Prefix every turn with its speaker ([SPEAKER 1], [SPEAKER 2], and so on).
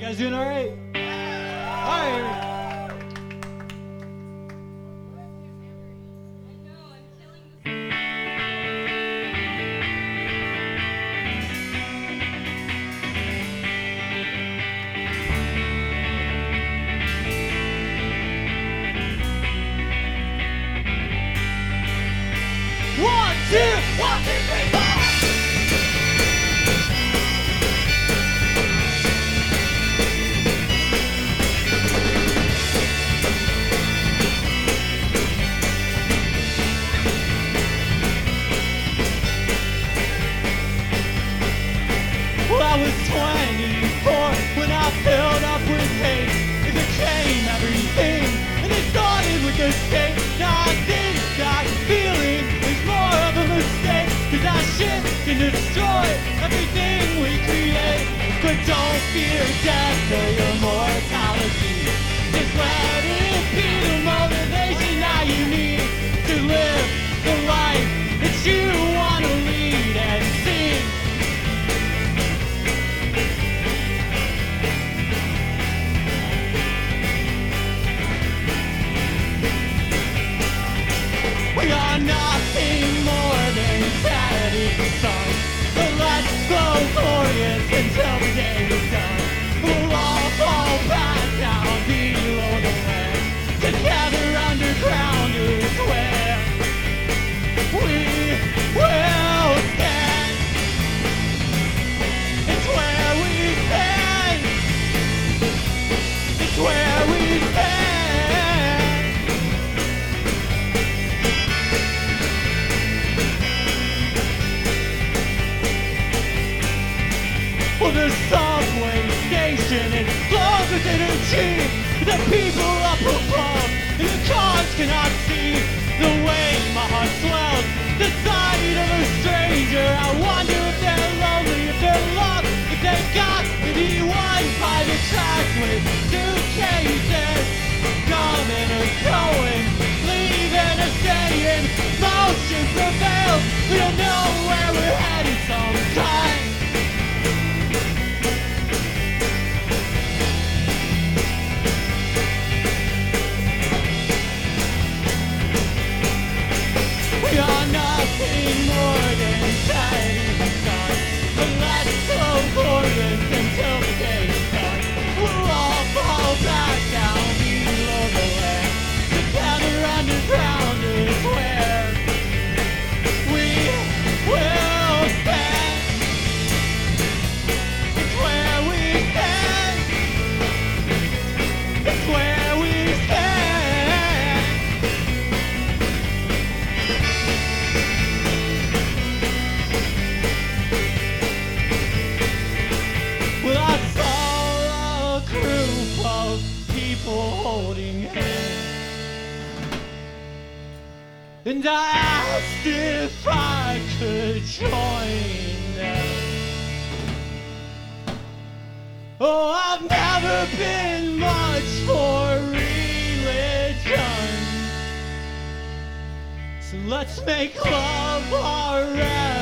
[SPEAKER 1] guys doing all right? All right. 1, 2, 1, 2, 3, 4. Well, I was 24 when I filled up with hate. It became everything, and it started with a skate. Now I think that feeling is more of a mistake, 'cause I shift and destroy everything we create. But don't fear death or your mortality. Just let it be the motivation that you need to live the life that you want to lead and sing. We are nothing more than sanity sun. So let's go glorious until the day is done. We'll all fall back down below the land. Together underground is where we will stand. It's where we stand. It's where we stand. Well, the subway station explodes with energy. The people up above and the cars cannot see. The way my heart swells, the sight of a stranger. I wonder if they're lonely, if they're lost, if they've got to be one by the tracks with suitcases. Coming or going, leaving or staying. Motion prevails. We don't know where we're headed sometimes. We are nothing more than sanity sun. But let's go glorious until the day is done. We'll all fall back down below the land. Together underground is where we will stand. It's where we stand. It's where we stand. Well, I saw a group of people holding hands, and I asked if I could join them. Oh, I've never been much for religion, so let's make love our